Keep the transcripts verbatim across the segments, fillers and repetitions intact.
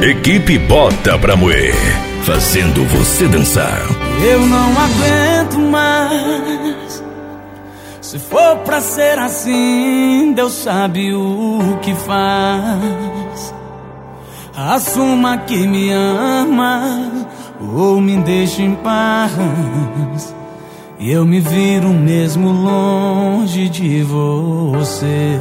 Equipe Bota Pra Moer, fazendo você dançar. Eu não aguento mais. Se for pra ser assim, Deus sabe o que faz. Assuma que me ama ou me deixe em paz. E eu me viro mesmo longe de você.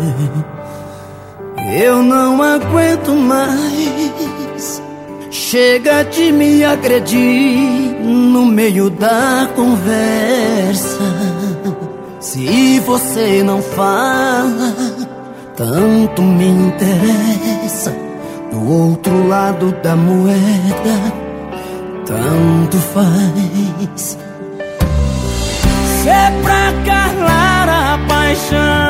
Eu não aguento mais. Chega de me agredir no meio da conversa. Se você não fala, tanto me interessa. Do outro lado da moeda, tanto faz. Se é pra calar a paixão,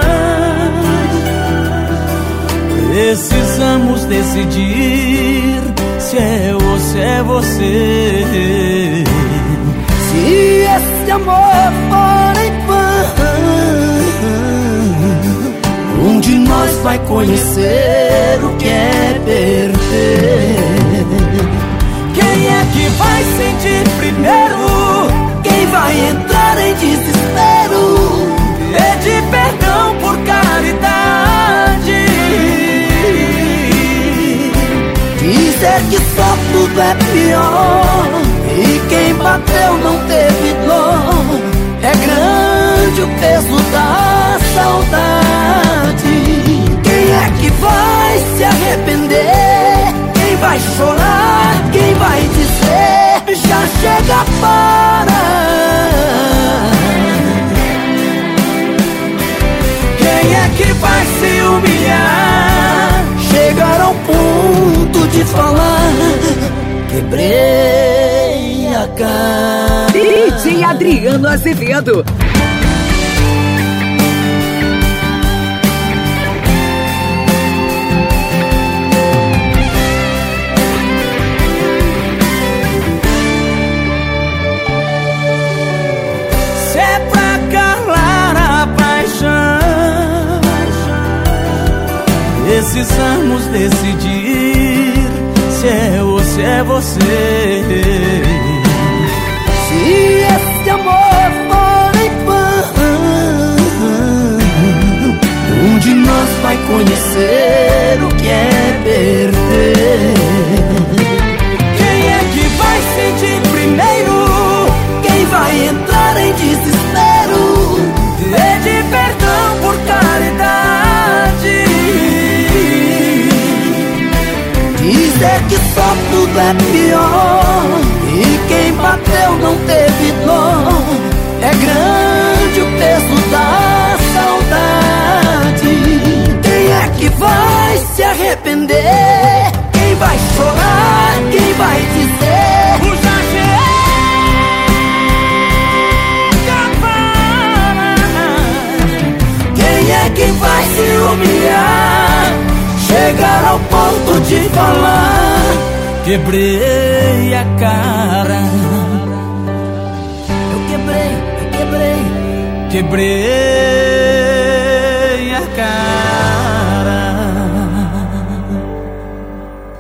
precisamos decidir se é ou se é você. Se esse amor for em vão, um de nós vai conhecer o que é perder. Quem é que vai sentir primeiro? Quem vai entrar em desespero? Pede perdão por caridade. Dizer que só tudo é pior e quem bateu não teve dor. É grande o peso da saudade. Quem é que vai se arrepender? Quem vai chorar? Quem vai dizer já chega, para? Quem é que vai se humilhar? Chegar ao ponto de falar: quebrei a cara. D J Adriano Azevedo. Se é pra calar a paixão, precisamos decidir se é ou se é você. Se esse amor for em vão, um de nós vai conhecer o que é perder. Quem é que vai sentir primeiro? Quem vai entrar em desespero? Pede perdão por caridade. Dizer que só tudo é pior e quem bateu não teve dor. É grande o peso da saudade. Quem é que vai se arrepender? Quem vai chorar? Quem vai dizer O já chega. quem é que vai se humilhar? Chegar ao ponto de falar: quebrei a cara. eu quebrei, eu quebrei. Quebrei